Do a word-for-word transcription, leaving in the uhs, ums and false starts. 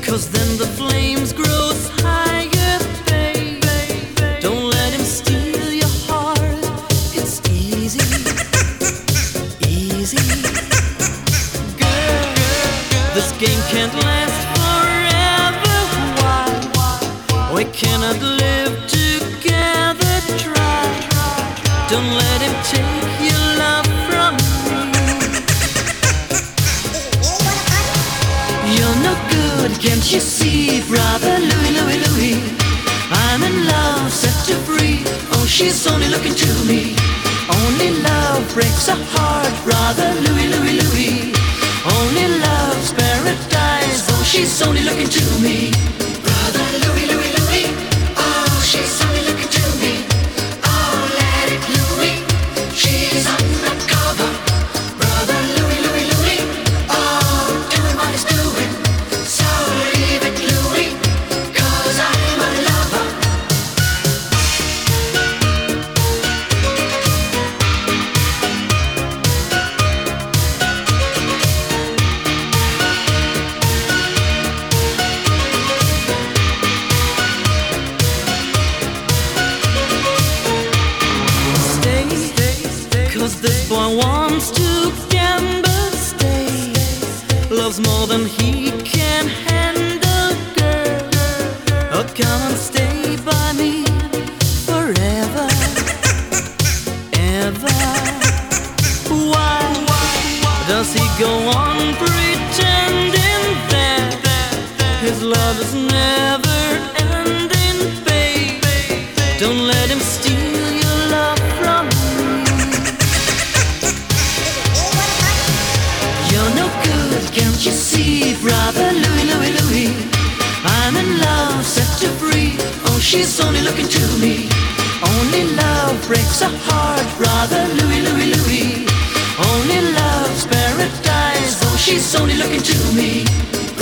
'cause then the flames grows higher, babe. Don't let him steal your heart. It's easy, easy. Girl, this game can't last forever. Why? We cannot live together. Try. Don't let him take your love from me. You're no good, can't you see, brother Louie, Louie, Louie? I'm in love, set her free. Oh, she's only looking to me. Only love breaks a heart, brother Louie, Louie, Louie. Only love's paradise. Oh, she's only looking to me. Brother Louie, Louie, Louie. Oh, she's only looking to me. Oh, let it Louie. She's undercover. Brother Louie, Louie, Louie. Oh, doing what he's doing. So leave it, Louie, 'cause I'm a lover. Stay, 'cause this boy wants to gamble. Stay, loves more than he can handle, girl. Oh, come and stay by me forever, ever. Why does he go on pretending that his love is never ending, babe? Don't let him steal your love from me. You're no good, can't you see, brother Louie, Louie, Louie? I'm in love, set her free. Oh, she's only looking to me. Only love breaks a heart, brother Louie, Louie, Louie. Only love's paradise. Oh, she's only looking to me.